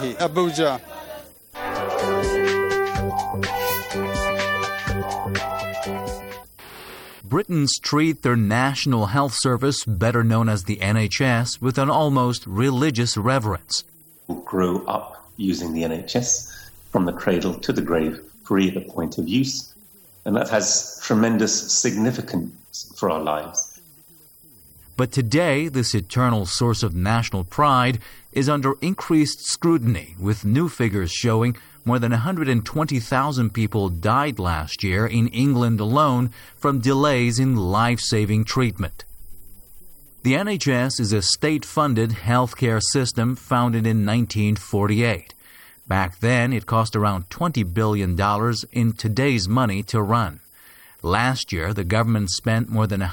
Abuja. Britons treat their National Health Service, better known as the NHS, with an almost religious reverence. Grew up using the NHS from the cradle to the grave, free at the point of use, and that has tremendous significance for our lives. But today, this eternal source of national pride is under increased scrutiny, with new figures showing more than 120,000 people died last year in England alone from delays in life-saving treatment. The NHS is a state-funded healthcare system founded in 1948. Back then, it cost around $20 billion in today's money to run. Last year, the government spent more than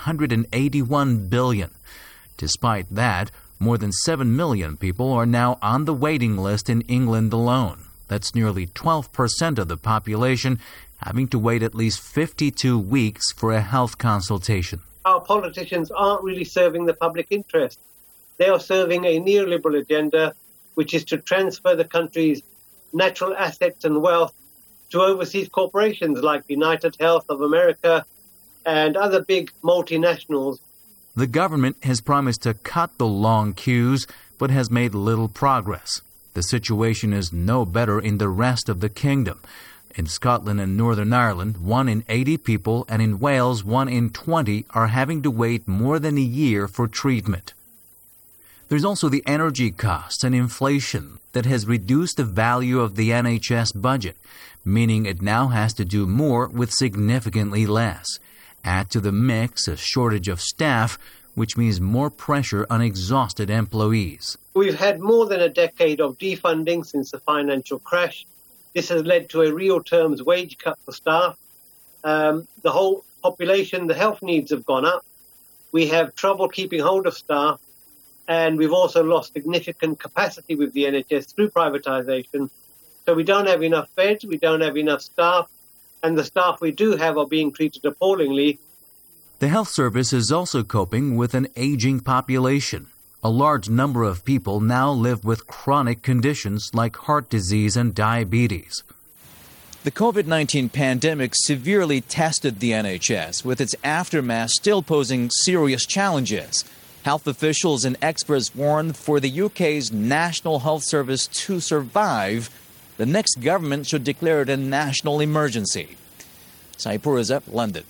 $181 billion. Despite that, more than 7 million people are now on the waiting list in England alone. That's nearly 12% of the population having to wait at least 52 weeks for a health consultation. Our politicians aren't really serving the public interest. They are serving a neoliberal agenda, which is to transfer the country's natural assets and wealth to overseas corporations like United Health of America and other big multinationals. The government has promised to cut the long queues, but has made little progress. The situation is no better in the rest of the kingdom. In Scotland and Northern Ireland, 1 in 80 people, and in Wales, 1 in 20 are having to wait more than a year for treatment. There's also the energy costs and inflation that has reduced the value of the NHS budget, meaning it now has to do more with significantly less. Add to the mix a shortage of staff, which means more pressure on exhausted employees. We've had more than a decade of defunding since the financial crash. This has led to a real terms wage cut for staff. The whole population, the health needs have gone up. We have trouble keeping hold of staff. And we've also lost significant capacity with the NHS through privatisation. So we don't have enough beds, we don't have enough staff, and the staff we do have are being treated appallingly. The health service is also coping with an aging population. A large number of people now live with chronic conditions like heart disease and diabetes. The COVID-19 pandemic severely tested the NHS, with its aftermath still posing serious challenges. Health officials and experts warn for the UK's National Health Service to survive, the next government should declare it a national emergency. Saipur Rizab, London.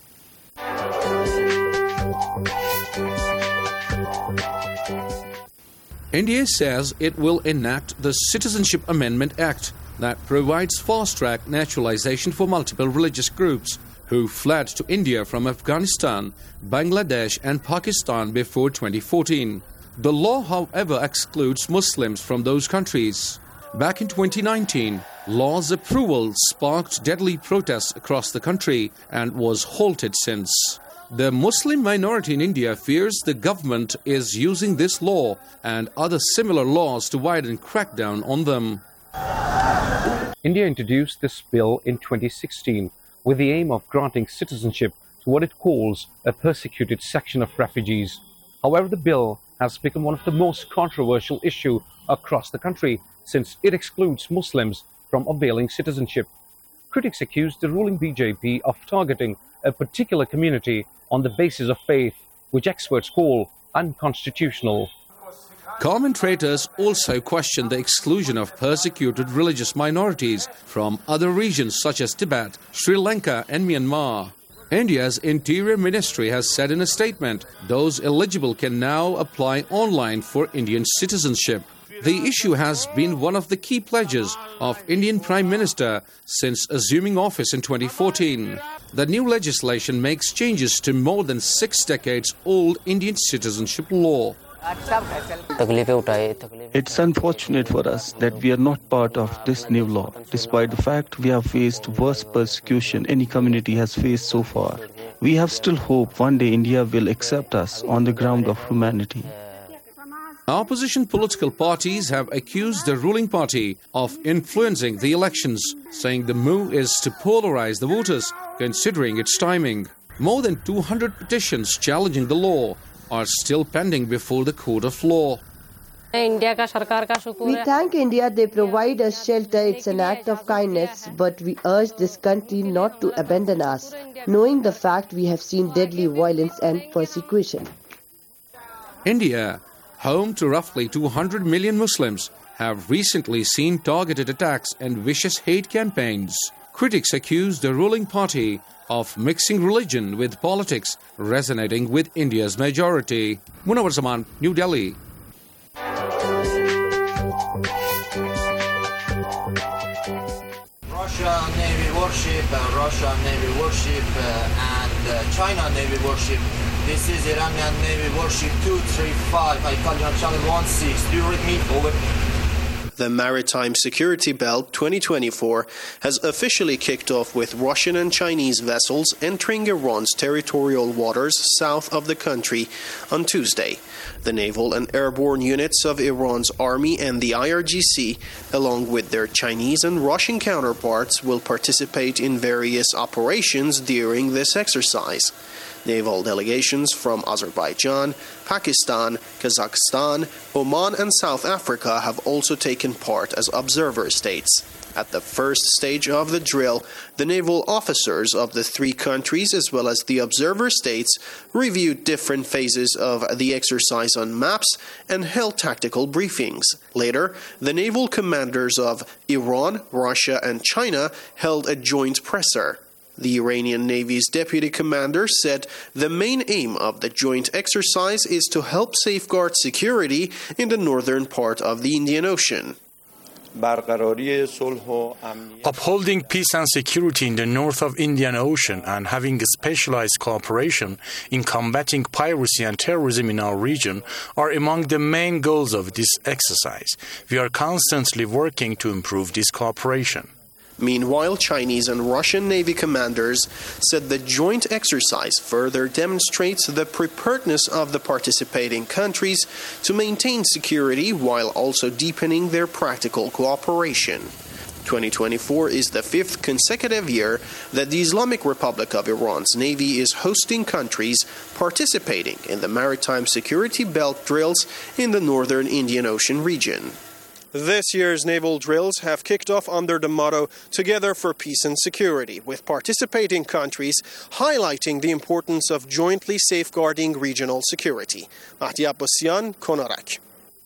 India says it will enact the Citizenship Amendment Act that provides fast-track naturalization for multiple religious groups who fled to India from Afghanistan, Bangladesh and Pakistan before 2014. The law, however, excludes Muslims from those countries. Back in 2019, law's approval sparked deadly protests across the country and was halted since. The Muslim minority in India fears the government is using this law and other similar laws to widen crackdown on them. India introduced this bill in 2016 with the aim of granting citizenship to what it calls a persecuted section of refugees. However, the bill has become one of the most controversial issues across the country since it excludes Muslims from availing citizenship. Critics accuse the ruling BJP of targeting a particular community on the basis of faith, which experts call unconstitutional. Commentators also question the exclusion of persecuted religious minorities from other regions such as Tibet, Sri Lanka and Myanmar. India's Interior Ministry has said in a statement, those eligible can now apply online for Indian citizenship. The issue has been one of the key pledges of Indian Prime Minister since assuming office in 2014. The new legislation makes changes to more than 6 decades old Indian citizenship law. It's unfortunate for us that we are not part of this new law, despite the fact we have faced worse persecution any community has faced so far. We have still hope one day India will accept us on the ground of humanity. Opposition political parties have accused the ruling party of influencing the elections, saying the move is to polarize the voters, considering its timing. More than 200 petitions challenging the law are still pending before the court of law. We thank India, they provide us shelter, it's an act of kindness, but we urge this country not to abandon us, knowing the fact we have seen deadly violence and persecution. India, home to roughly 200 million Muslims, have recently seen targeted attacks and vicious hate campaigns. Critics accuse the ruling party of mixing religion with politics, resonating with India's majority. Munawar Zaman, New Delhi. Russia Navy warship, and China Navy warship. This is Iranian Navy warship 235. I call you on channel 16. Do you read me? Over. The Maritime Security Belt 2024 has officially kicked off with Russian and Chinese vessels entering Iran's territorial waters south of the country on Tuesday. The naval and airborne units of Iran's army and the IRGC, along with their Chinese and Russian counterparts, will participate in various operations during this exercise. Naval delegations from Azerbaijan, Pakistan, Kazakhstan, Oman and South Africa have also taken part as observer states. At the first stage of the drill, the naval officers of the three countries as well as the observer states reviewed different phases of the exercise on maps and held tactical briefings. Later, the naval commanders of Iran, Russia and China held a joint presser. The Iranian Navy's deputy commander said the main aim of the joint exercise is to help safeguard security in the northern part of the Indian Ocean. Upholding peace and security in the north of Indian Ocean and having a specialized cooperation in combating piracy and terrorism in our region are among the main goals of this exercise. We are constantly working to improve this cooperation. Meanwhile, Chinese and Russian Navy commanders said the joint exercise further demonstrates the preparedness of the participating countries to maintain security while also deepening their practical cooperation. 2024 is the fifth consecutive year that the Islamic Republic of Iran's Navy is hosting countries participating in the Maritime Security Belt drills in the northern Indian Ocean region. This year's naval drills have kicked off under the motto Together for Peace and Security, with participating countries highlighting the importance of jointly safeguarding regional security. Mahdi Abbasian, Konarak.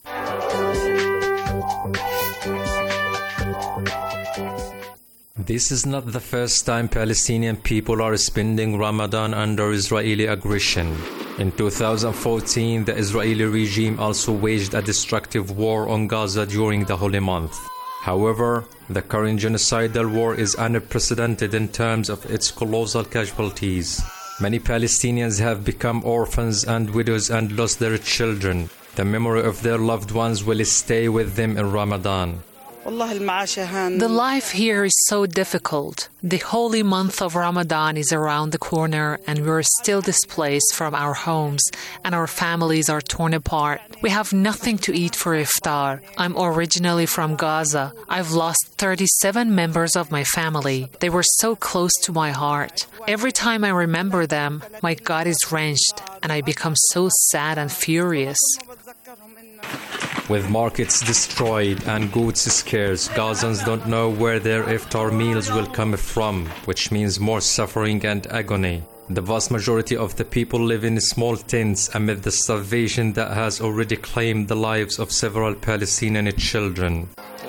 This is not the first time Palestinian people are spending Ramadan under Israeli aggression. In 2014, the Israeli regime also waged a destructive war on Gaza during the holy month. However, the current genocidal war is unprecedented in terms of its colossal casualties. Many Palestinians have become orphans and widows and lost their children. The memory of their loved ones will stay with them in Ramadan. The life here is so difficult. The holy month of Ramadan is around the corner and we're still displaced from our homes and our families are torn apart. We have nothing to eat for iftar. I'm originally from Gaza. I've lost 37 members of my family. They were so close to my heart. Every time I remember them, my gut is wrenched and I become so sad and furious. With markets destroyed and goods scarce, Gazans don't know where their iftar meals will come from, which means more suffering and agony. The vast majority of the people live in small tents amid the starvation that has already claimed the lives of several Palestinian children.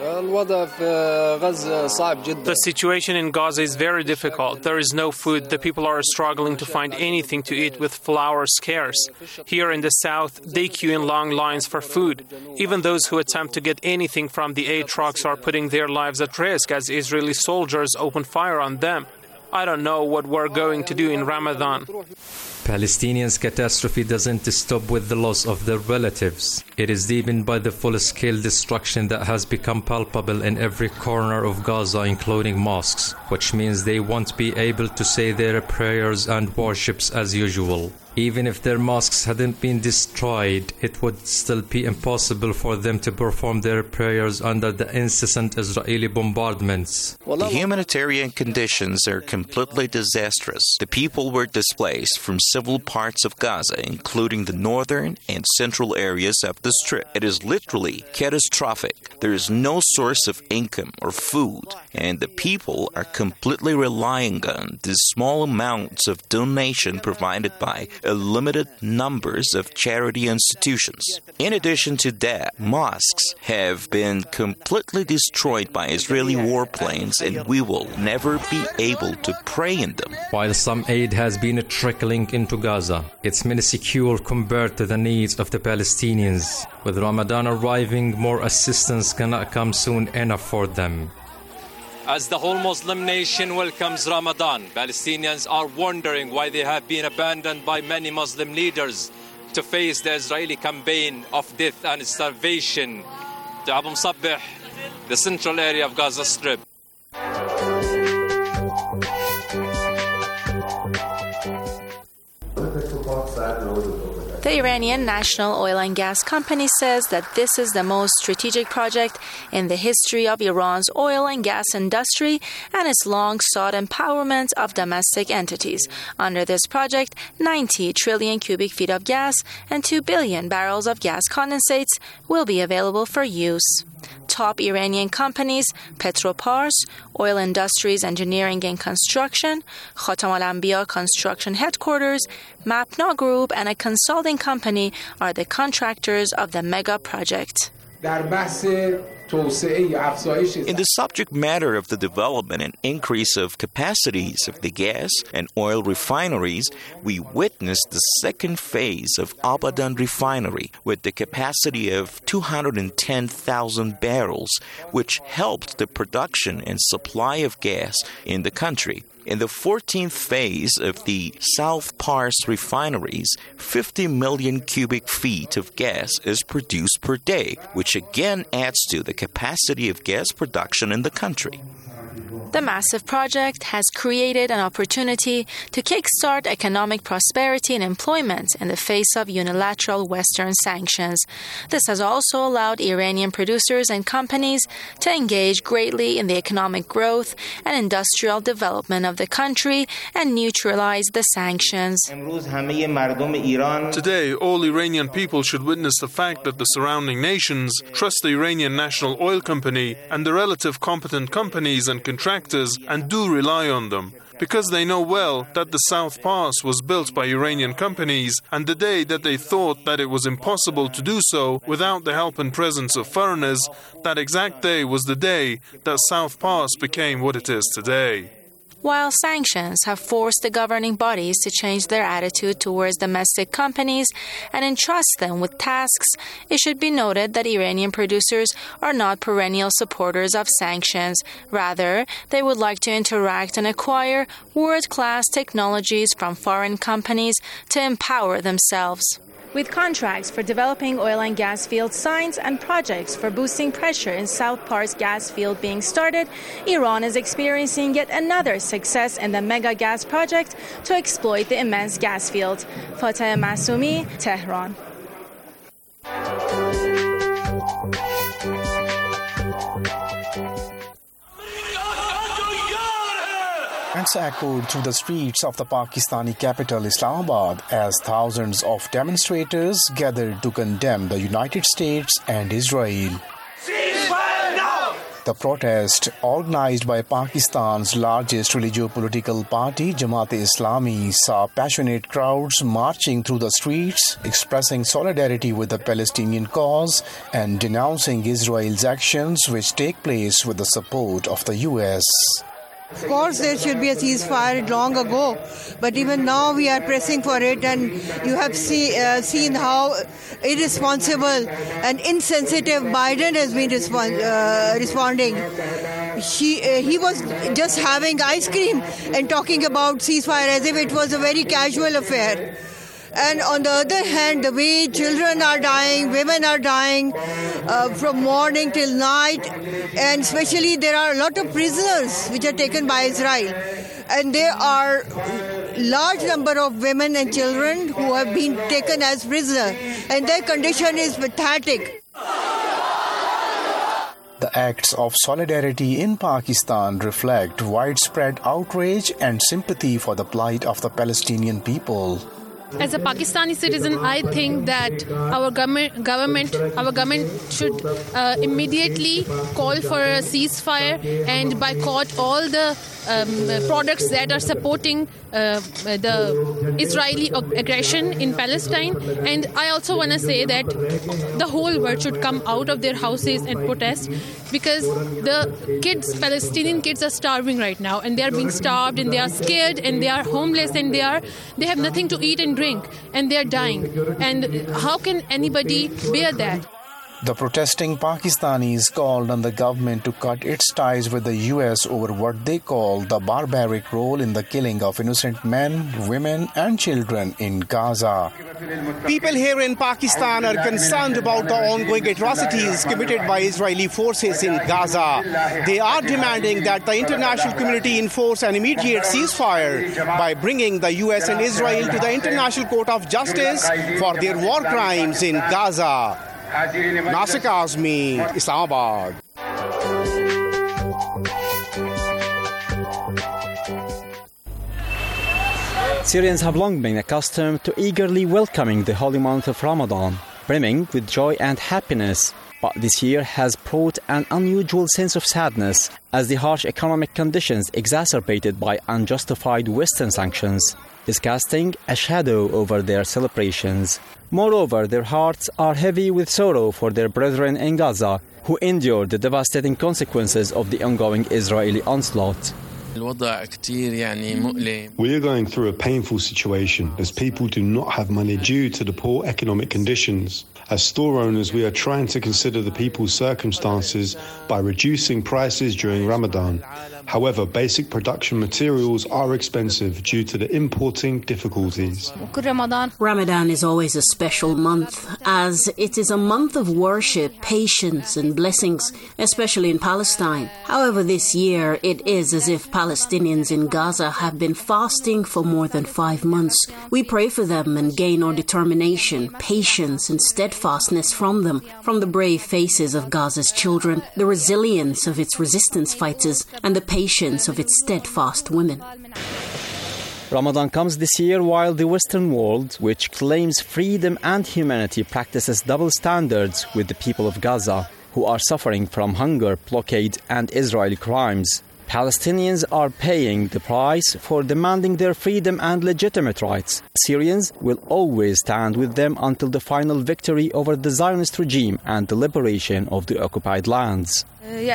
The situation in Gaza is very difficult. There is no food. The people are struggling to find anything to eat with flour scarce. Here in the south, they queue in long lines for food. Even those who attempt to get anything from the aid trucks are putting their lives at risk as Israeli soldiers open fire on them. I don't know what we're going to do in Ramadan. Palestinians' catastrophe doesn't stop with the loss of their relatives. It is deepened by the full-scale destruction that has become palpable in every corner of Gaza, including mosques, which means they won't be able to say their prayers and worships as usual. Even if their mosques hadn't been destroyed, it would still be impossible for them to perform their prayers under the incessant Israeli bombardments. The humanitarian conditions are completely disastrous. The people were displaced from several parts of Gaza, including the northern and central areas of the Strip. It is literally catastrophic. There is no source of income or food, and the people are completely relying on the small amounts of donation provided by a limited numbers of charity institutions. In addition to that, mosques have been completely destroyed by Israeli warplanes, and we will never be able to pray in them. While some aid has been trickling into Gaza, it's minuscule compared to the needs of the Palestinians. With Ramadan arriving, more assistance cannot come soon enough for them. As the whole Muslim nation welcomes Ramadan, Palestinians are wondering why they have been abandoned by many Muslim leaders to face the Israeli campaign of death and starvation. To Abu Musabih, the central area of Gaza Strip. The Iranian National Oil and Gas Company says that this is the most strategic project in the history of Iran's oil and gas industry and its long-sought empowerment of domestic entities. Under this project, 90 trillion cubic feet of gas and 2 billion barrels of gas condensates will be available for use. Top Iranian companies, Petropars, Oil Industries Engineering and Construction, Khatam al-Anbiya Construction Headquarters, Mapna Group, and a consulting company are the contractors of the mega project. In the subject matter of the development and increase of capacities of the gas and oil refineries, we witnessed the second phase of Abadan refinery with the capacity of 210,000 barrels, which helped the production and supply of gas in the country. In the 14th phase of the South Pars refineries, 50 million cubic feet of gas is produced per day, which again adds to the capacity of gas production in the country. The massive project has created an opportunity to kickstart economic prosperity and employment in the face of unilateral Western sanctions. This has also allowed Iranian producers and companies to engage greatly in the economic growth and industrial development of the country and neutralize the sanctions. Today, all Iranian people should witness the fact that the surrounding nations trust the Iranian National Oil Company and the relative competent companies and contractors and do rely on them, because they know well that the South Pars was built by Iranian companies, and the day that they thought that it was impossible to do so without the help and presence of foreigners, that exact day was the day that South Pars became what it is today. While sanctions have forced the governing bodies to change their attitude towards domestic companies and entrust them with tasks, it should be noted that Iranian producers are not perennial supporters of sanctions. Rather, they would like to interact and acquire world-class technologies from foreign companies to empower themselves. With contracts for developing oil and gas field sites and projects for boosting pressure in South Pars gas field being started, Iran is experiencing yet another success in the mega gas project to exploit the immense gas field. Fateh Masoumi, Tehran. Chants echoed through the streets of the Pakistani capital Islamabad as thousands of demonstrators gathered to condemn the United States and Israel. The protest, organized by Pakistan's largest religio-political party, Jamaat-e-Islami, saw passionate crowds marching through the streets, expressing solidarity with the Palestinian cause and denouncing Israel's actions which take place with the support of the U.S. Of course, there should be a ceasefire long ago, but even now we are pressing for it, and you have seen how irresponsible and insensitive Biden has been responding. He was just having ice cream and talking about ceasefire as if it was a very casual affair. And on the other hand, the way children are dying, women are dying from morning till night, and especially there are a lot of prisoners which are taken by Israel. And there are large number of women and children who have been taken as prisoners, and their condition is pathetic. The acts of solidarity in Pakistan reflect widespread outrage and sympathy for the plight of the Palestinian people. As a Pakistani citizen, I think that our government should immediately call for a ceasefire and boycott all the products that are supporting the Israeli aggression in Palestine. And I also want to say that the whole world should come out of their houses and protest, because the kids, Palestinian kids, are starving right now, and they are being starved, and they are scared, and they are homeless, and they have nothing to eat and drink, and they are dying. And how can anybody bear that? The protesting Pakistanis called on the government to cut its ties with the US over what they call the barbaric role in the killing of innocent men, women and children in Gaza. People here in Pakistan are concerned about the ongoing atrocities committed by Israeli forces in Gaza. They are demanding that the international community enforce an immediate ceasefire by bringing the US and Israel to the International Court of Justice for their war crimes in Gaza. Nasir Kazmi, Islamabad. Syrians have long been accustomed to eagerly welcoming the holy month of Ramadan, brimming with joy and happiness. But this year has brought an unusual sense of sadness as the harsh economic conditions exacerbated by unjustified Western sanctions is casting a shadow over their celebrations. Moreover, their hearts are heavy with sorrow for their brethren in Gaza who endured the devastating consequences of the ongoing Israeli onslaught. We are going through a painful situation as people do not have money due to the poor economic conditions. As store owners, we are trying to consider the people's circumstances by reducing prices during Ramadan. However, basic production materials are expensive due to the importing difficulties. Ramadan is always a special month, as it is a month of worship, patience and blessings, especially in Palestine. However, this year it is as if Palestinians in Gaza have been fasting for more than 5 months. We pray for them and gain our determination, patience and steadfastness from them, from the brave faces of Gaza's children, the resilience of its resistance fighters and the patience of its steadfast women. Ramadan comes this year while the Western world, which claims freedom and humanity, practices double standards with the people of Gaza, who are suffering from hunger, blockade and Israeli crimes. Palestinians are paying the price for demanding their freedom and legitimate rights. Syrians will always stand with them until the final victory over the Zionist regime and the liberation of the occupied lands.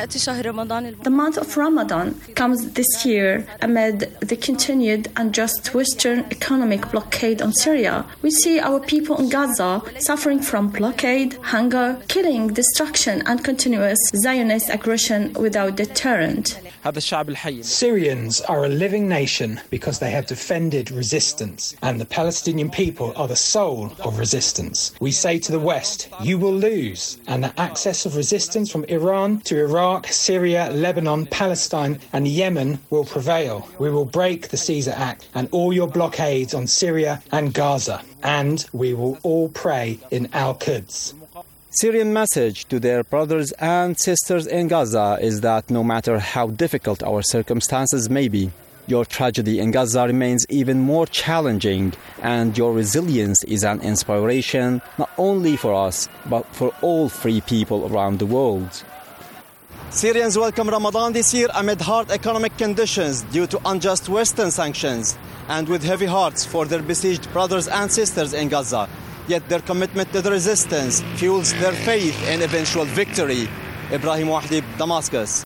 The month of Ramadan comes this year amid the continued unjust Western economic blockade on Syria. We see our people in Gaza suffering from blockade, hunger, killing, destruction and continuous Zionist aggression without deterrent. Syrians are a living nation because they have defended resistance, and the Palestinian people are the soul of resistance. We say to the West, you will lose, and the access of resistance from Iran to Iraq, Syria, Lebanon, Palestine and Yemen will prevail. We will break the Caesar Act and all your blockades on Syria and Gaza, and we will all pray in Al-Quds. Syrian message to their brothers and sisters in Gaza is that no matter how difficult our circumstances may be, your tragedy in Gaza remains even more challenging, and your resilience is an inspiration not only for us, but for all free people around the world. Syrians welcome Ramadan this year amid hard economic conditions due to unjust Western sanctions, and with heavy hearts for their besieged brothers and sisters in Gaza. Yet their commitment to the resistance fuels their faith in eventual victory. Ibrahim Wahdi, Damascus.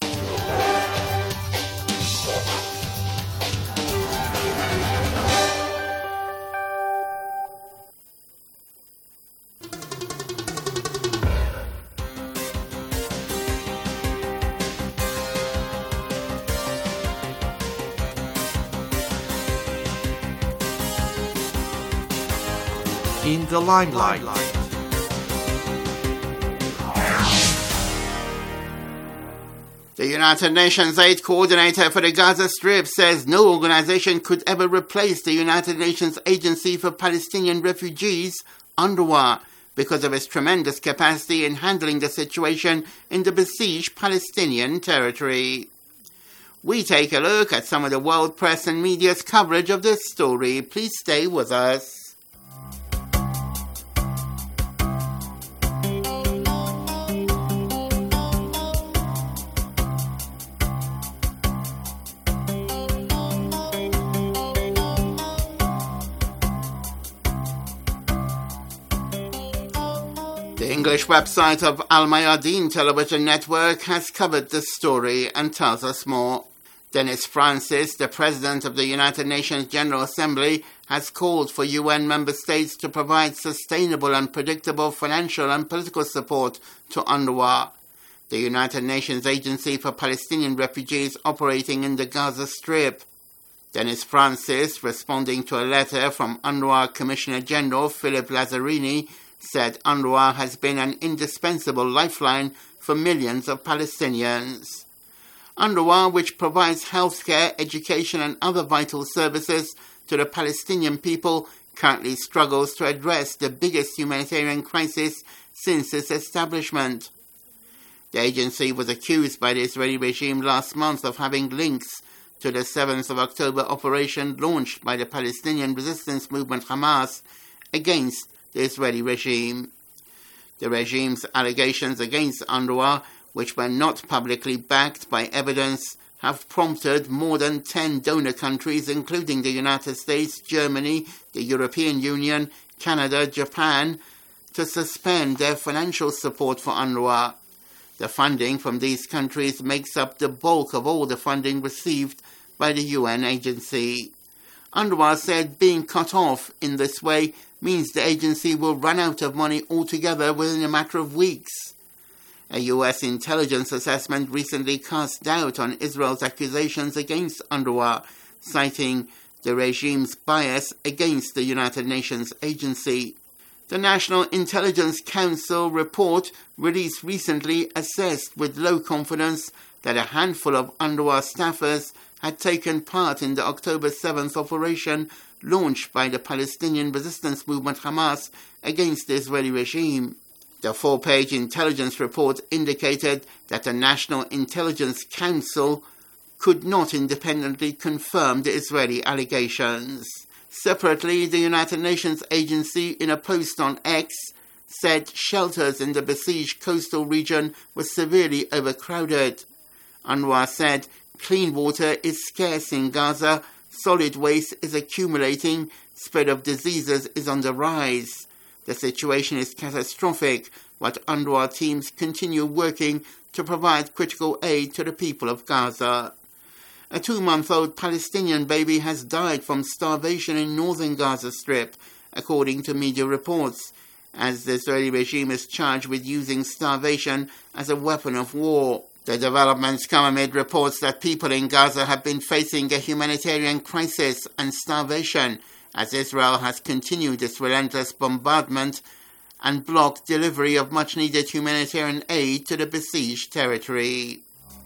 In the limelight. The United Nations Aid Coordinator for the Gaza Strip says no organization could ever replace the United Nations Agency for Palestinian Refugees, UNRWA, because of its tremendous capacity in handling the situation in the besieged Palestinian territory. We take a look at some of the world press and media's coverage of this story. Please stay with us. English website of Al Mayadeen Television Network has covered the story and tells us more. Dennis Francis, the President of the United Nations General Assembly, has called for UN member states to provide sustainable and predictable financial and political support to UNRWA, the United Nations Agency for Palestinian Refugees operating in the Gaza Strip. Dennis Francis, responding to a letter from UNRWA Commissioner General Philip Lazzarini, said UNRWA has been an indispensable lifeline for millions of Palestinians. UNRWA, which provides healthcare, education and other vital services to the Palestinian people, currently struggles to address the biggest humanitarian crisis since its establishment. The agency was accused by the Israeli regime last month of having links to the 7th of October operation launched by the Palestinian resistance movement Hamas against the Israeli regime. The regime's allegations against UNRWA, which were not publicly backed by evidence, have prompted more than 10 donor countries, including the United States, Germany, the European Union, Canada, Japan, to suspend their financial support for UNRWA. The funding from these countries makes up the bulk of all the funding received by the UN agency. UNRWA said being cut off in this way means the agency will run out of money altogether within a matter of weeks. A U.S. intelligence assessment recently cast doubt on Israel's accusations against UNRWA, citing the regime's bias against the United Nations agency. The National Intelligence Council report released recently assessed with low confidence that a handful of UNRWA staffers had taken part in the October 7th operation launched by the Palestinian resistance movement Hamas against the Israeli regime. The 4-page intelligence report indicated that the National Intelligence Council could not independently confirm the Israeli allegations. Separately, the United Nations agency, in a post on X, said shelters in the besieged coastal region were severely overcrowded. UNRWA said clean water is scarce in Gaza, solid waste is accumulating, spread of diseases is on the rise. The situation is catastrophic, but UNRWA teams continue working to provide critical aid to the people of Gaza. A 2-month-old Palestinian baby has died from starvation in northern Gaza Strip, according to media reports, as the Israeli regime is charged with using starvation as a weapon of war. The developments come amid reports that people in Gaza have been facing a humanitarian crisis and starvation, as Israel has continued its relentless bombardment and blocked delivery of much-needed humanitarian aid to the besieged territory.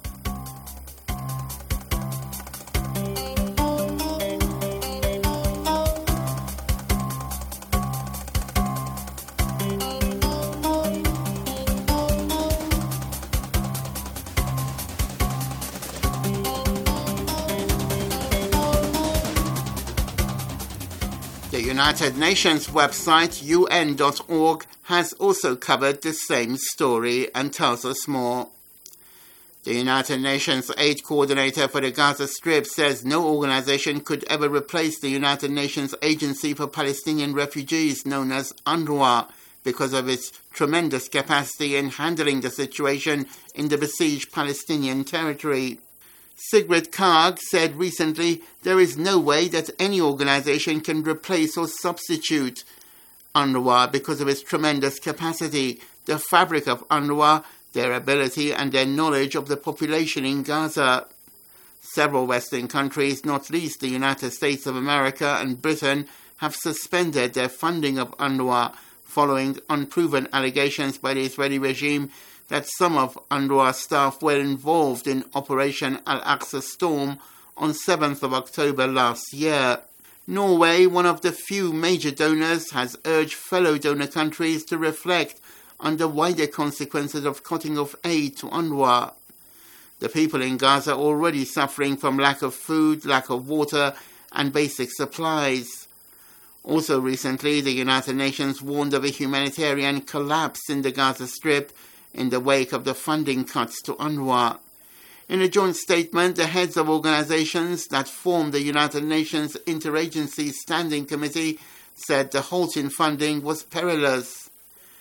The United Nations website, UN.org, has also covered the same story and tells us more. The United Nations aid coordinator for the Gaza Strip says no organization could ever replace the United Nations Agency for Palestinian Refugees, known as UNRWA, because of its tremendous capacity in handling the situation in the besieged Palestinian territory. Sigrid Kaag said recently there is no way that any organization can replace or substitute UNRWA because of its tremendous capacity, the fabric of UNRWA, their ability and their knowledge of the population in Gaza. Several Western countries, not least the United States of America and Britain, have suspended their funding of UNRWA following unproven allegations by the Israeli regime that some of UNRWA staff were involved in Operation Al-Aqsa Storm on 7th of October last year. Norway, one of the few major donors, has urged fellow donor countries to reflect on the wider consequences of cutting off aid to UNRWA. The people in Gaza are already suffering from lack of food, lack of water, and basic supplies. Also recently, the United Nations warned of a humanitarian collapse in the Gaza Strip in the wake of the funding cuts to UNRWA. In a joint statement, the heads of organizations that form the United Nations Interagency Standing Committee said the halt in funding was perilous.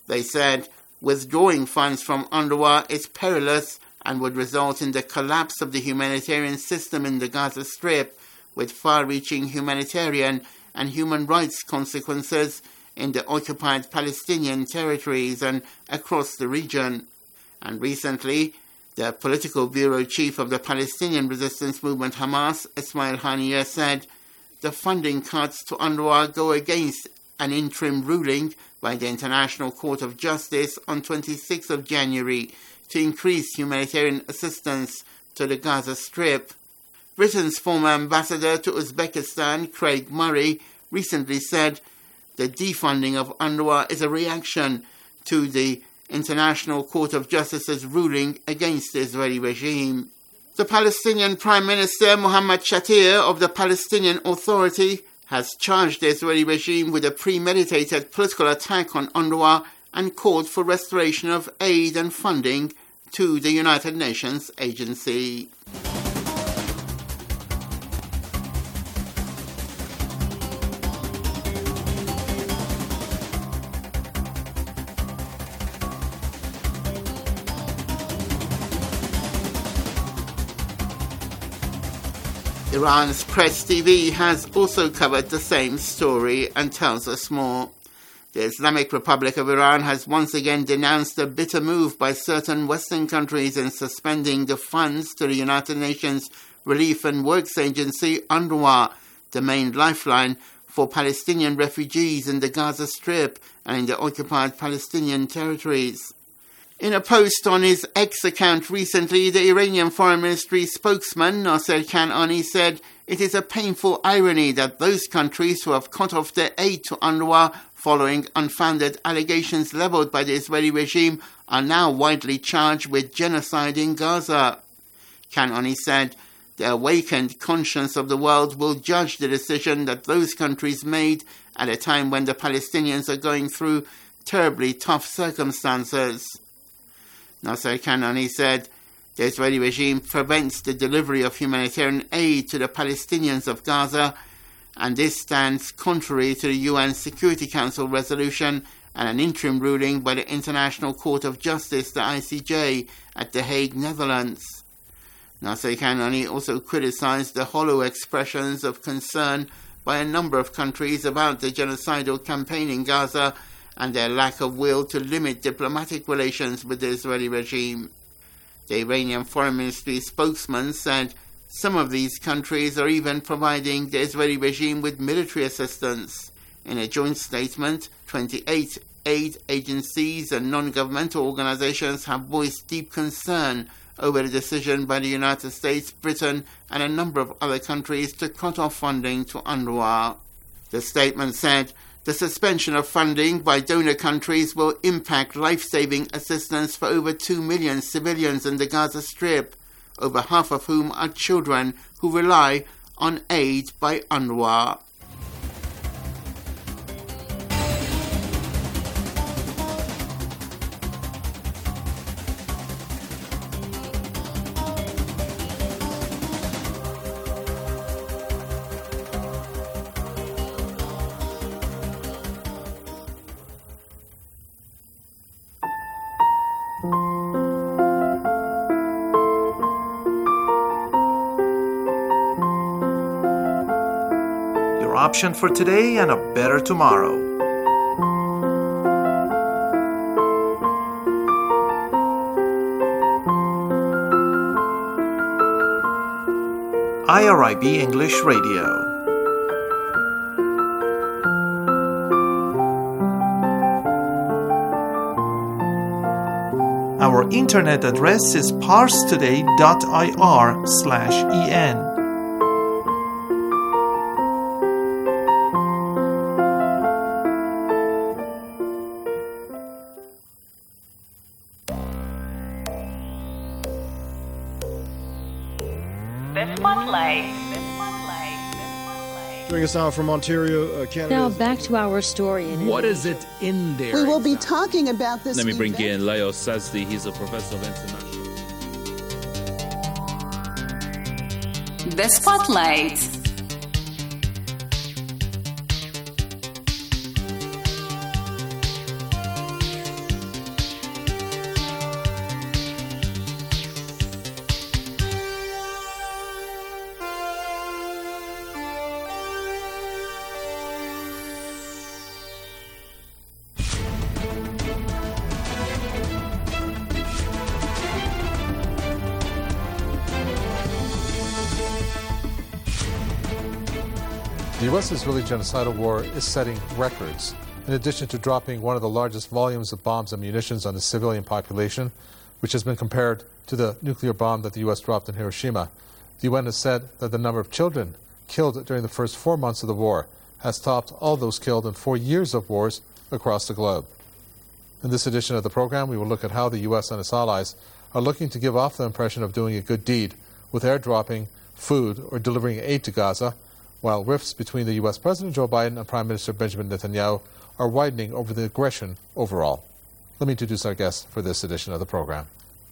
They said withdrawing funds from UNRWA is perilous and would result in the collapse of the humanitarian system in the Gaza Strip, with far-reaching humanitarian and human rights consequences in the occupied Palestinian territories and across the region. And recently, the political bureau chief of the Palestinian resistance movement Hamas, Ismail Haniyeh, said the funding cuts to UNRWA go against an interim ruling by the International Court of Justice on 26th of January to increase humanitarian assistance to the Gaza Strip. Britain's former ambassador to Uzbekistan, Craig Murray, recently said the defunding of UNRWA is a reaction to the International Court of Justice's ruling against the Israeli regime. The Palestinian Prime Minister Mohammed Shatir of the Palestinian Authority has charged the Israeli regime with a premeditated political attack on UNRWA and called for restoration of aid and funding to the United Nations agency. Iran's Press TV has also covered the same story and tells us more. The Islamic Republic of Iran has once again denounced a bitter move by certain Western countries in suspending the funds to the United Nations Relief and Works Agency, UNRWA, the main lifeline for Palestinian refugees in the Gaza Strip and in the occupied Palestinian territories. In a post on his X account recently, the Iranian Foreign Ministry spokesman Nasser Kan'ani said it is a painful irony that those countries who have cut off their aid to UNRWA following unfounded allegations leveled by the Israeli regime are now widely charged with genocide in Gaza. Kan'ani said the awakened conscience of the world will judge the decision that those countries made at a time when the Palestinians are going through terribly tough circumstances. Nasser Kan'ani said the Israeli regime prevents the delivery of humanitarian aid to the Palestinians of Gaza, and this stands contrary to the UN Security Council resolution and an interim ruling by the International Court of Justice, the ICJ, at The Hague, Netherlands. Nasser Kan'ani also criticized the hollow expressions of concern by a number of countries about the genocidal campaign in Gaza and their lack of will to limit diplomatic relations with the Israeli regime. The Iranian Foreign Ministry spokesman said some of these countries are even providing the Israeli regime with military assistance. In a joint statement, 28 aid agencies and non-governmental organizations have voiced deep concern over the decision by the United States, Britain, and a number of other countries to cut off funding to UNRWA. The statement said the suspension of funding by donor countries will impact life-saving assistance for over 2 million civilians in the Gaza Strip, over half of whom are children who rely on aid by UNRWA. Option for today and a better tomorrow. IRIB English Radio. Our internet address is parstoday.ir/en. Joining us now from Ontario, Canada. Now back to our story. What is it in there? We will be talking about this. Let me bring in Leo Sazdi. He's a professor of international. The Spotlight. The U.S. Israeli genocidal war is setting records. In addition to dropping one of the largest volumes of bombs and munitions on the civilian population, which has been compared to the nuclear bomb that the U.S. dropped in Hiroshima, the UN has said that the number of children killed during the first 4 months of the war has topped all those killed in 4 years of wars across the globe. In this edition of the program, we will look at how the U.S. and its allies are looking to give off the impression of doing a good deed with airdropping food or delivering aid to Gaza, while rifts between the U.S. President Joe Biden and Prime Minister Benjamin Netanyahu are widening over the aggression overall. Let me introduce our guest for this edition of the program.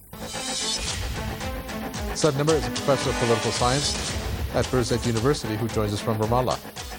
Saad Nimr is a professor of political science at Birzeit University who joins us from Ramallah.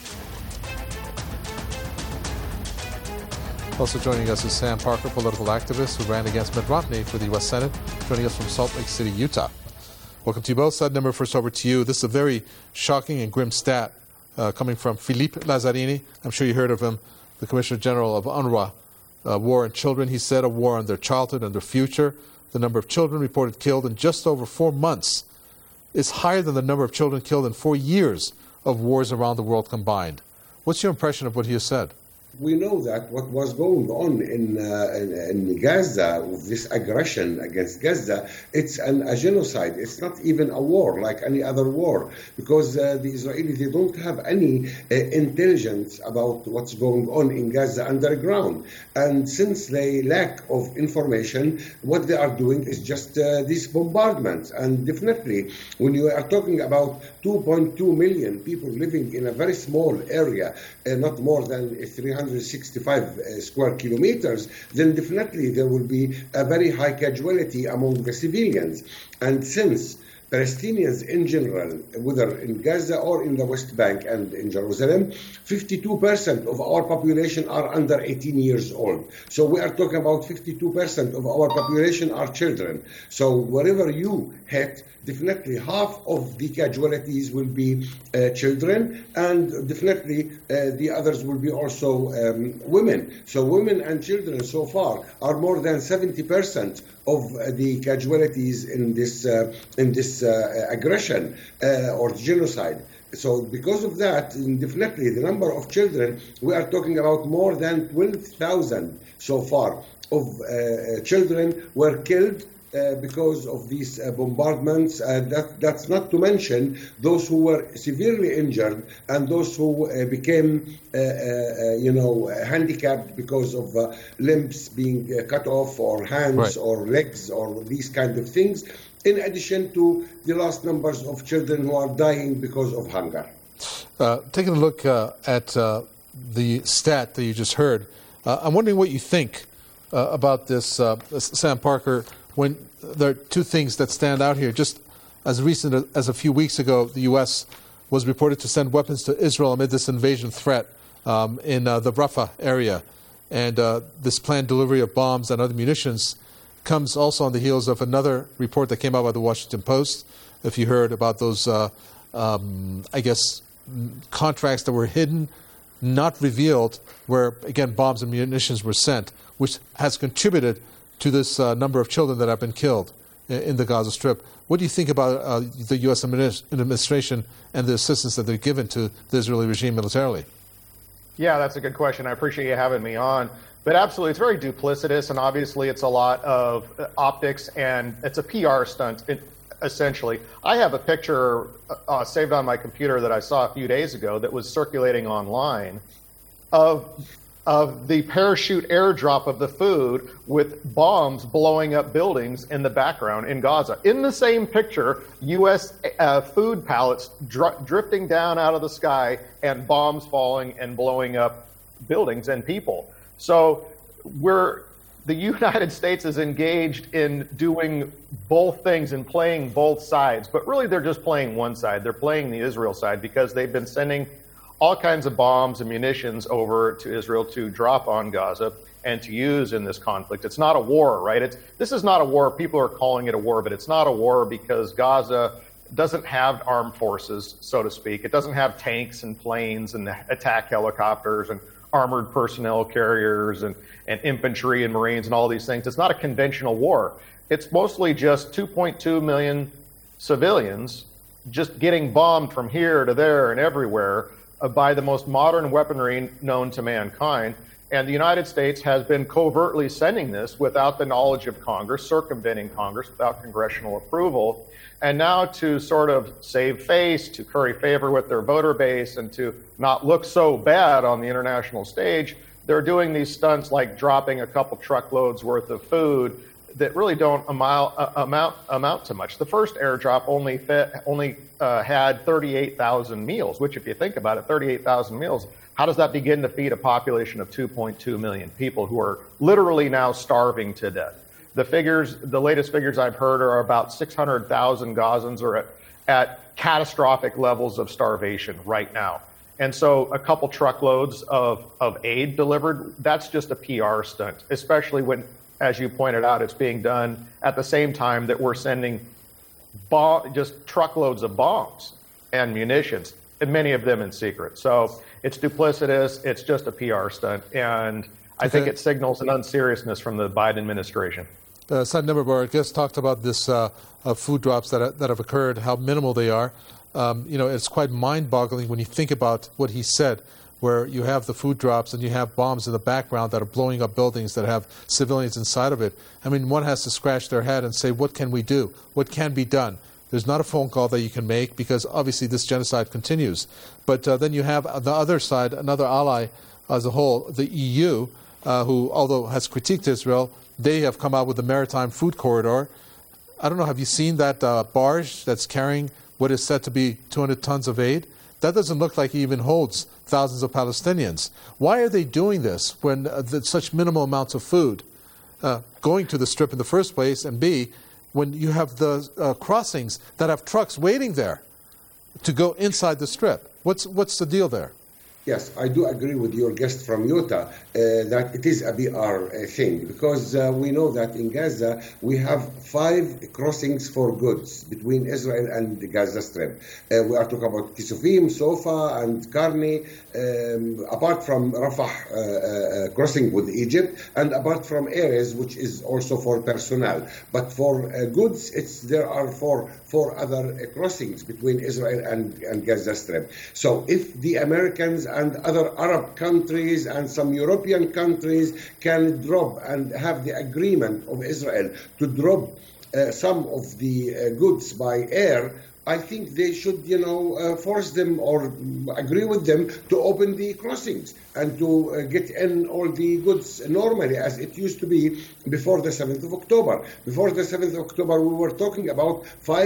Also joining us is Sam Parker, political activist who ran against Mitt Romney for the U.S. Senate, joining us from Salt Lake City, Utah. Welcome to you both. Saad Nimr, first over to you. This is a very shocking and grim stat coming from Philippe Lazzarini. I'm sure you heard of him, the Commissioner General of UNRWA. War on children, he said, a war on their childhood and their future. The number of children reported killed in just over 4 months is higher than the number of children killed in 4 years of wars around the world combined. What's your impression of what he has said? We know that what was going on in Gaza, with this aggression against Gaza, it's a genocide. It's not even a war like any other war, because the Israelis, they don't have any intelligence about what's going on in Gaza underground. And since they lack of information, what they are doing is just these bombardments. And definitely, when you are talking about 2.2 million people living in a very small area, not more than 365 square kilometers, then definitely there will be a very high casualty among the civilians. And since Palestinians in general, whether in Gaza or in the West Bank and in Jerusalem, 52% of our population are under 18 years old. So we are talking about 52% of our population are children. So wherever you hit, definitely half of the casualties will be children, and definitely the others will be also women. So women and children so far are more than 70% of the casualties in this aggression or genocide. So because of that, definitely the number of children, we are talking about more than 12,000 so far of children were killed because of these bombardments. That's not to mention those who were severely injured and those who became, handicapped because of limbs being cut off, or hands or legs, or these kind of things, in addition to the last numbers of children who are dying because of hunger. Taking a look at the stat that you just heard, I'm wondering what you think about this, Sam Parker, when there are two things that stand out here. Just as recent as a few weeks ago, the U.S. was reported to send weapons to Israel amid this invasion threat in the Rafah area. And this planned delivery of bombs and other munitions comes also on the heels of another report that came out by the Washington Post. If you heard about those, contracts that were hidden, not revealed, where, again, bombs and munitions were sent, which has contributed to this number of children that have been killed in the Gaza Strip. What do you think about the U.S. administration and the assistance that they're given to the Israeli regime militarily? Yeah, that's a good question. I appreciate you having me on. But absolutely, it's very duplicitous, and obviously it's a lot of optics, and it's a PR stunt, essentially. I have a picture saved on my computer that I saw a few days ago that was circulating online of the parachute airdrop of the food with bombs blowing up buildings in the background in Gaza. In the same picture, U.S. Food pallets drifting down out of the sky and bombs falling and blowing up buildings and people. So the United States is engaged in doing both things and playing both sides, but really they're just playing one side. They're playing the Israel side because they've been sending all kinds of bombs and munitions over to Israel to drop on Gaza and to use in this conflict. It's not a war, right? This is not a war. People are calling it a war, but it's not a war because Gaza doesn't have armed forces, so to speak. It doesn't have tanks and planes and attack helicopters and armored personnel carriers and infantry and Marines and all these things. It's not a conventional war. It's mostly just 2.2 million civilians just getting bombed from here to there and everywhere by the most modern weaponry known to mankind. And the United States has been covertly sending this without the knowledge of Congress, circumventing Congress without congressional approval. And now to sort of save face, to curry favor with their voter base, and to not look so bad on the international stage, they're doing these stunts like dropping a couple truckloads worth of food that really don't amount to much. The first airdrop only had 38,000 meals, which if you think about it, 38,000 meals, how does that begin to feed a population of 2.2 million people who are literally now starving to death? The latest figures I've heard are about 600,000 Gazans are at catastrophic levels of starvation right now. And so a couple truckloads of aid delivered, that's just a PR stunt, especially when, as you pointed out, it's being done at the same time that we're sending just truckloads of bombs and munitions, and many of them in secret. So it's duplicitous, it's just a PR stunt, and I think it signals an unseriousness from the Biden administration. Saad Nimmerbar, our guest, talked about this food drops that have occurred, how minimal they are. It's quite mind-boggling when you think about what he said, where you have the food drops and you have bombs in the background that are blowing up buildings that have civilians inside of it. I mean, one has to scratch their head and say, what can we do? What can be done? There's not a phone call that you can make because obviously this genocide continues. But then you have on the other side, another ally as a whole, the EU, who, although has critiqued Israel, they have come out with the Maritime Food Corridor. I don't know, have you seen that barge that's carrying what is said to be 200 tons of aid? That doesn't look like it even holds thousands of Palestinians. Why are they doing this when such minimal amounts of food going to the Strip in the first place, and B, when you have the crossings that have trucks waiting there to go inside the Strip? What's the deal there? Yes, I do agree with your guest from Utah that it is a BR thing, because we know that in Gaza we have 5 crossings for goods between Israel and the Gaza Strip. We are talking about Kisufim, Sofa, and Karni, apart from Rafah crossing with Egypt, and apart from areas which is also for personnel. But for goods, there are four other crossings between Israel and Gaza Strip. So if the Americans and other Arab countries and some European countries can drop and have the agreement of Israel to drop some of the goods by air, I think they should, force them or agree with them to open the crossings and to get in all the goods normally as it used to be before the 7th of October. Before the 7th of October, we were talking about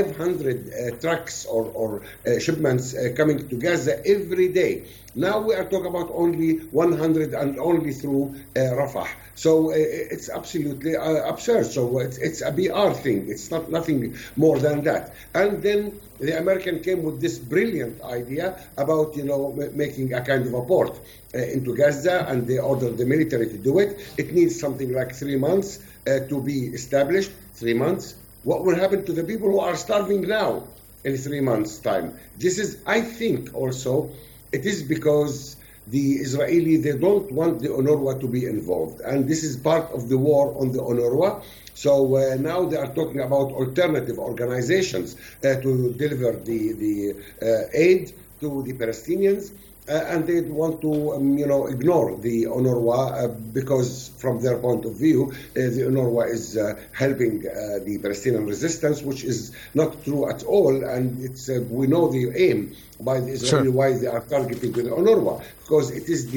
500 trucks or shipments coming to Gaza every day. Now we are talking about only 100 and only through Rafah. So it's absolutely absurd. So it's a BR thing. It's nothing more than that. And then the American came with this brilliant idea about, making a kind of a port into Gaza, and they ordered the military to do it. It needs something like 3 months to be established. 3 months. What will happen to the people who are starving now in 3 months' time? This is, I think, also, it is because the Israeli, they don't want the UNRWA to be involved. And this is part of the war on the UNRWA. So now they are talking about alternative organizations to deliver the aid to the Palestinians. And they want to, ignore the UNRWA because, from their point of view, the UNRWA is helping the Palestinian resistance, which is not true at all. And it's we know the aim by the Israeli why they are targeting the UNRWA, because it is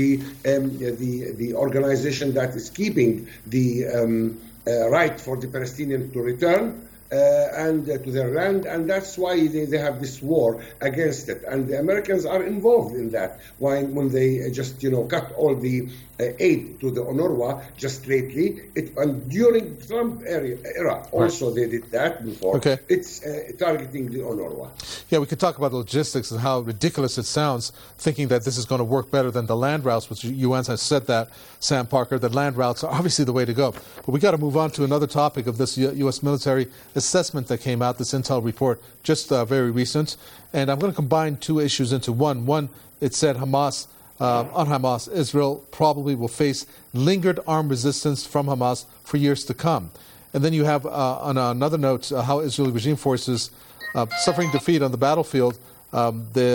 the organization that is keeping the right for the Palestinians to return and to their land, and that's why they have this war against it. And the Americans are involved in that. When they just cut all the aid to the UNRWA just lately, and during Trump era also they did that before. Okay. It's targeting the UNRWA. Yeah, we could talk about the logistics and how ridiculous it sounds, thinking that this is going to work better than the land routes, which UN has said that, Sam Parker, that land routes are obviously the way to go. But we got to move on to another topic of this U.S. military assessment that came out, this intel report, just very recent. And I'm going to combine 2 issues into one. One, it said Hamas, on Hamas, Israel probably will face lingered armed resistance from Hamas for years to come. And then you have, on another note, how Israeli regime forces suffering defeat on the battlefield. The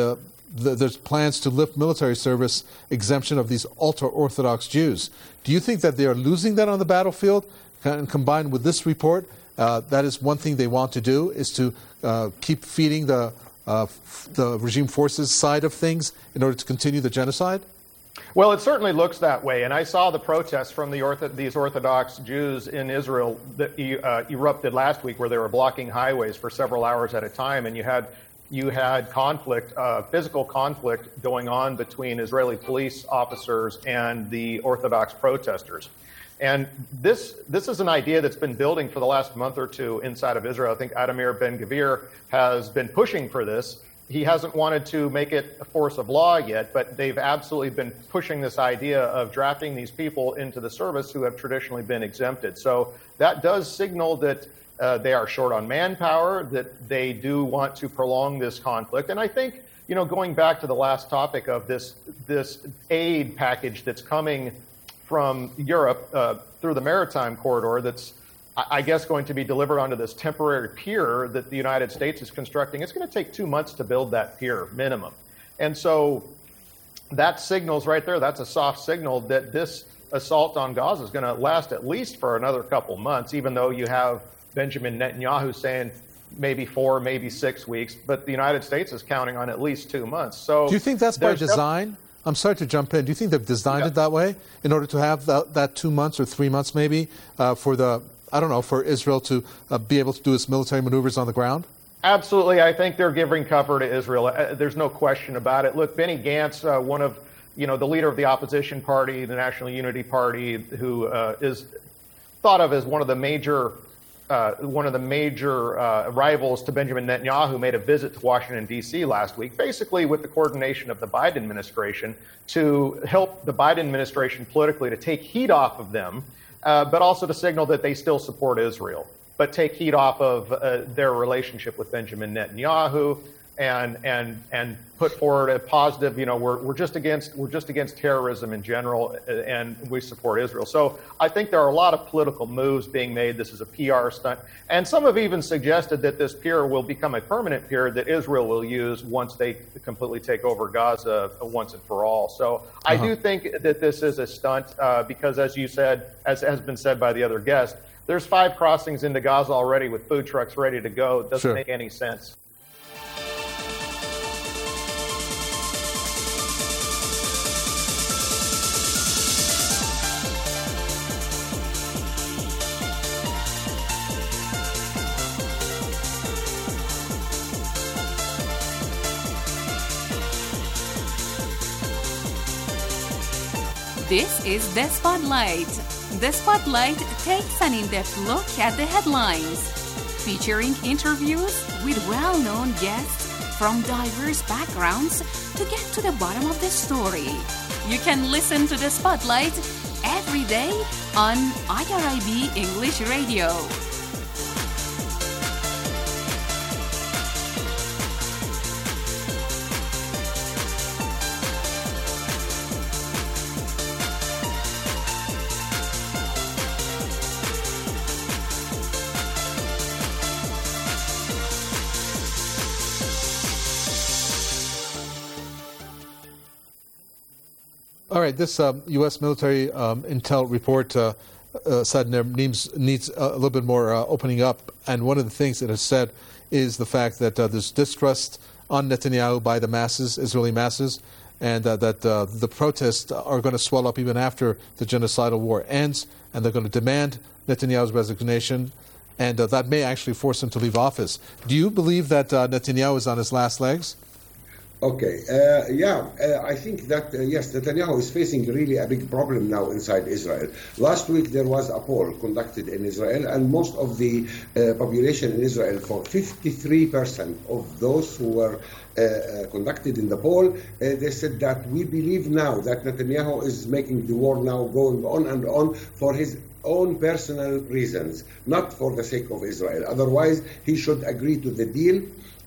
there's plans to lift military service exemption of these ultra-Orthodox Jews. Do you think that they are losing that on the battlefield? And combined with this report, that is one thing they want to do, is to keep feeding the regime forces side of things in order to continue the genocide? Well, it certainly looks that way, and I saw the protests from these Orthodox Jews in Israel that erupted last week, where they were blocking highways for several hours at a time, and you had conflict, physical conflict going on between Israeli police officers and the Orthodox protesters. And this is an idea that's been building for the last month or two inside of Israel. I think Adamir Ben-Gvir has been pushing for this. He hasn't wanted to make it a force of law yet, but they've absolutely been pushing this idea of drafting these people into the service who have traditionally been exempted. So that does signal that they are short on manpower, that they do want to prolong this conflict. And I think, going back to the last topic of this aid package that's coming from Europe through the maritime corridor, that's, I guess, going to be delivered onto this temporary pier that the United States is constructing. It's going to take 2 months to build that pier, minimum. And so that signals right there, that's a soft signal that this assault on Gaza is going to last at least for another couple months, even though you have Benjamin Netanyahu saying maybe 4, maybe 6 weeks, but the United States is counting on at least 2 months. So do you think that's by design? I'm sorry to jump in. Do you think they've designed it that way in order to have that 2 months or 3 months maybe for Israel to be able to do its military maneuvers on the ground? Absolutely. I think they're giving cover to Israel. There's no question about it. Look, Benny Gantz, one of, the leader of the opposition party, the National Unity Party, who is thought of as one of the major rivals to Benjamin Netanyahu, made a visit to Washington, D.C. last week, basically with the coordination of the Biden administration to help the Biden administration politically to take heat off of them, but also to signal that they still support Israel, but take heat off of their relationship with Benjamin Netanyahu, and put forward a positive, we're just against terrorism in general, and we support Israel. So I think there are a lot of political moves being made. This is a PR stunt, and some have even suggested that this pier will become a permanent pier that Israel will use once they completely take over Gaza once and for all. So I do think that this is a stunt because, as you said, as has been said by the other guest, there's 5 crossings into Gaza already with food trucks ready to go. It doesn't make any sense. This is The Spotlight. The Spotlight takes an in-depth look at the headlines, featuring interviews with well-known guests from diverse backgrounds to get to the bottom of the story. You can listen to The Spotlight every day on IRIB English Radio. All right, this U.S. military intel report said there needs a little bit more opening up. And one of the things it has said is the fact that there's distrust on Netanyahu by the masses, Israeli masses, and that the protests are going to swell up even after the genocidal war ends, and they're going to demand Netanyahu's resignation, and that may actually force him to leave office. Do you believe that Netanyahu is on his last legs? Okay, I think that, yes, Netanyahu is facing really a big problem now inside Israel. Last week there was a poll conducted in Israel, and most of the population in Israel, for 53% of those who were conducted in the poll, they said that we believe now that Netanyahu is making the war now going on and on for his own personal reasons, not for the sake of Israel. Otherwise, he should agree to the deal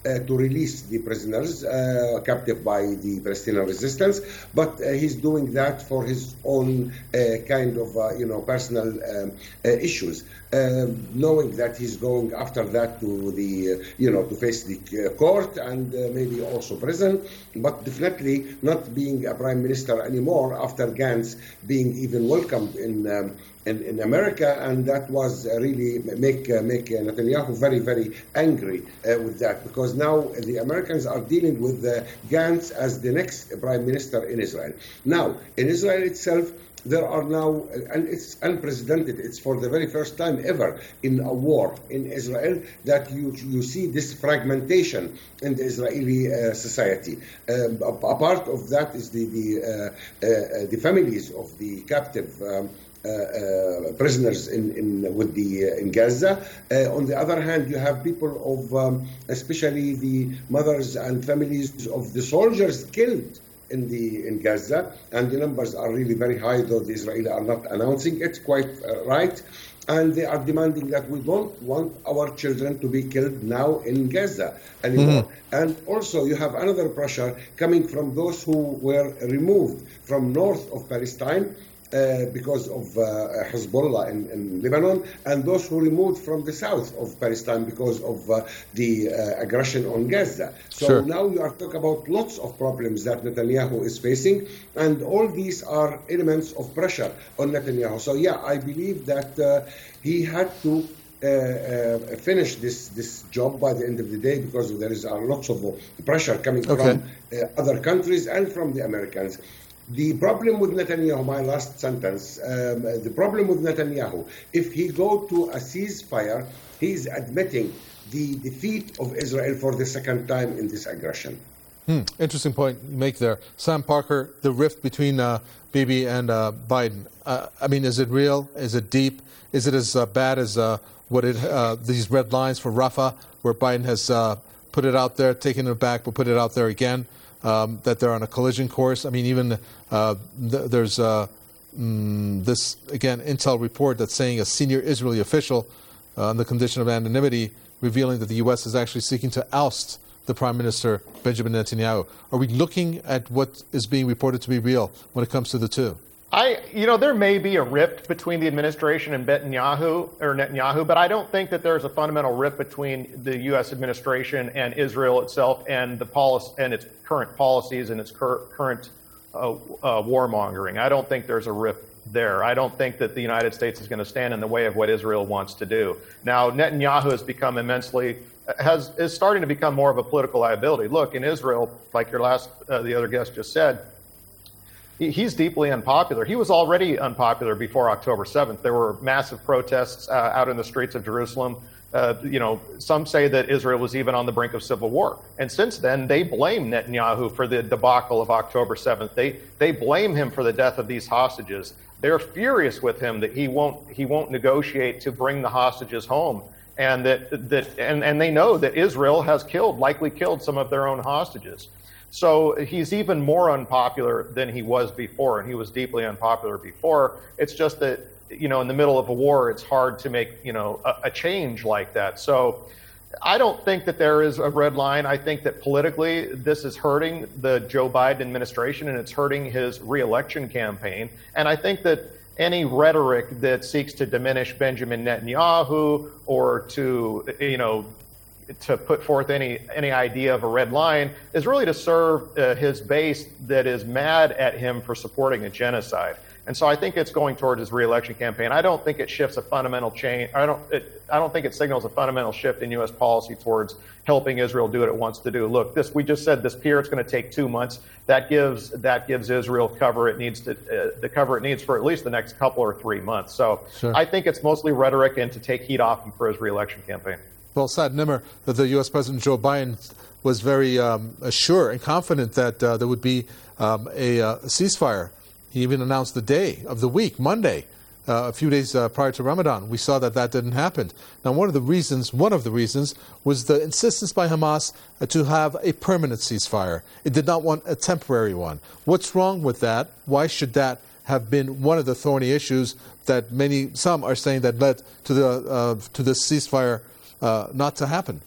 to release the prisoners captive by the Palestinian resistance, but he's doing that for his own kind of personal issues, knowing that he's going after that to the to face the court and maybe also prison, but definitely not being a prime minister anymore after Gantz being even welcomed in America, and that was really make Netanyahu very, very angry with that, because now the Americans are dealing with Gantz as the next prime minister in Israel. Now, in Israel itself, there are now, and it's unprecedented, it's for the very first time ever in a war in Israel that you see this fragmentation in the Israeli society. A part of that is the families of the captive prisoners in Gaza. On the other hand, you have people of, especially the mothers and families of the soldiers killed in Gaza, and the numbers are really very high, though the Israelis are not announcing it quite right. And they are demanding that we don't want our children to be killed now in Gaza anymore. And also you have another pressure coming from those who were removed from north of Palestine because of Hezbollah in Lebanon, and those who removed from the south of Palestine because of the aggression on Gaza. So now you are talking about lots of problems that Netanyahu is facing, and all these are elements of pressure on Netanyahu. So I believe that he had to finish this job by the end of the day, because there is lots of pressure coming from other countries and from the Americans. The problem with Netanyahu, my last sentence, the problem with Netanyahu, if he go to a ceasefire, he's admitting the defeat of Israel for the second time in this aggression. Interesting point you make there. Sam Parker, the rift between Bibi and Biden. I mean, is it real? Is it deep? Is it as bad as these red lines for Rafah, where Biden has put it out there, taken it back, but put it out there again? That they're on a collision course. I mean, even there's this, again, intel report that's saying a senior Israeli official on the condition of anonymity, revealing that the U.S. is actually seeking to oust the Prime Minister, Benjamin Netanyahu. Are we looking at what is being reported to be real when it comes to the two? There may be a rift between the administration and Netanyahu, but I don't think that there's a fundamental rift between the U.S. administration and Israel itself and the policy and its current policies and its current warmongering. I don't think there's a rift there. I don't think that the United States is going to stand in the way of what Israel wants to do. Now, Netanyahu has become is starting to become more of a political liability. Look, in Israel, like the other guest just said, he's deeply unpopular. He was already unpopular before October 7th. There were massive protests out in the streets of Jerusalem. Some say that Israel was even on the brink of civil war. And since then, they blame Netanyahu for the debacle of October 7th. They blame him for the death of these hostages. They're furious with him that he won't negotiate to bring the hostages home, and and they know that Israel has likely killed some of their own hostages. So he's even more unpopular than he was before, and he was deeply unpopular before. It's just that, in the middle of a war, it's hard to make, a change like that. So I don't think that there is a red line. I think that politically this is hurting the Joe Biden administration, and it's hurting his reelection campaign. And I think that any rhetoric that seeks to diminish Benjamin Netanyahu or to put forth any idea of a red line is really to serve his base that is mad at him for supporting a genocide. And so I think it's going toward his reelection campaign. I don't think it shifts a fundamental change. I don't think it signals a fundamental shift in U.S. policy towards helping Israel do what it wants to do. Look, we just said this pier, it's going to take 2 months. That gives Israel the cover it needs for at least the next couple or 3 months. So I think it's mostly rhetoric and to take heat off him for his reelection campaign. Well, Saad Nimr, that the U.S. President Joe Biden was very sure and confident that there would be a ceasefire. He even announced the day of the week, Monday, a few days prior to Ramadan. We saw that didn't happen. Now, one of the reasons was the insistence by Hamas to have a permanent ceasefire. It did not want a temporary one. What's wrong with that? Why should that have been one of the thorny issues that some are saying that led to the ceasefire not to happen?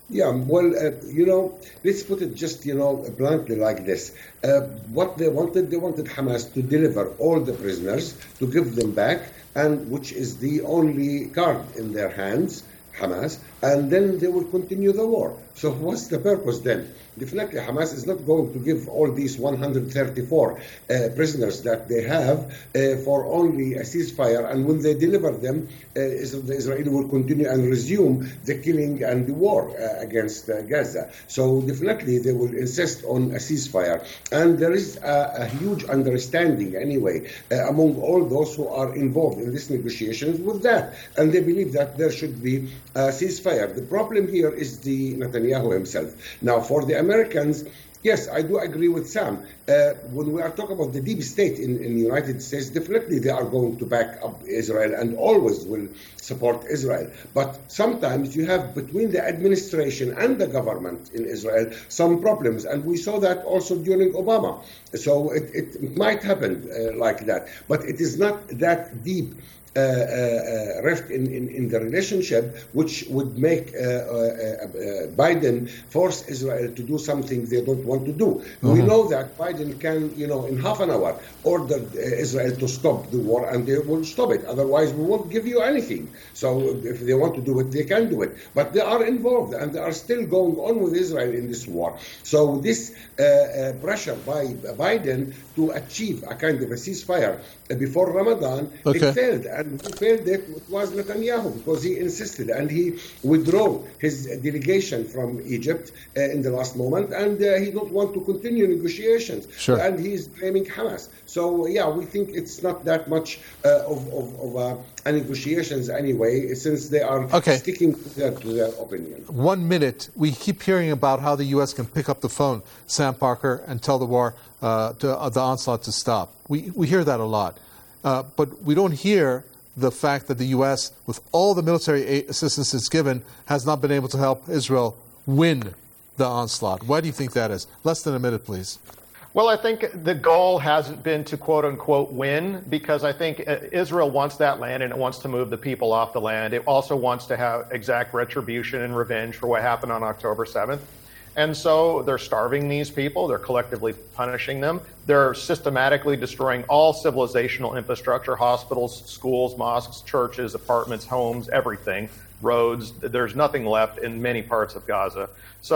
Yeah, well, let's put it just, bluntly like this. What they wanted Hamas to deliver all the prisoners, to give them back, and which is the only card in their hands, Hamas, and then they will continue the war. So what's the purpose then? Definitely Hamas is not going to give all these 134 prisoners that they have for only a ceasefire, and when they deliver them, the Israeli will continue and resume the killing and the war against Gaza. So definitely they will insist on a ceasefire, and there is a huge understanding anyway among all those who are involved in these negotiations with that, and they believe that there should be a ceasefire. The problem here is the Netanyahu himself. Now, for the Americans, yes, I do agree with Sam. When we are talking about the deep state in the United States, definitely they are going to back up Israel and always will support Israel. But sometimes you have between the administration and the government in Israel some problems, and we saw that also during Obama. So it might happen like that, but it is not that deep rift in the relationship, which would make Biden force Israel to do something they don't want to do. Mm-hmm. We know that Biden can, in half an hour, order Israel to stop the war, and they will stop it. Otherwise, we won't give you anything. So if they want to do it, they can do it. But they are involved, and they are still going on with Israel in this war. So this pressure by Biden to achieve a kind of a ceasefire before Ramadan, it failed. And who failed it was Netanyahu, because he insisted, and he withdrew his delegation from Egypt in the last moment, and he don't want to continue negotiations. Sure. And he's blaming Hamas. So, yeah, we think it's not that much of negotiations anyway, since they are sticking to their opinion. 1 minute. We keep hearing about how the U.S. can pick up the phone, Sam Parker, and tell the war, the onslaught to stop. We hear that a lot. But we don't hear the fact that the U.S., with all the military assistance it's given, has not been able to help Israel win the onslaught. Why do you think that is? Less than a minute, please. Well, I think the goal hasn't been to quote-unquote win, because I think Israel wants that land and it wants to move the people off the land. It also wants to have exact retribution and revenge for what happened on October 7th. And so they're starving these people. They're collectively punishing them. They're systematically destroying all civilizational infrastructure, hospitals, schools, mosques, churches, apartments, homes, everything, roads. There's nothing left in many parts of Gaza. So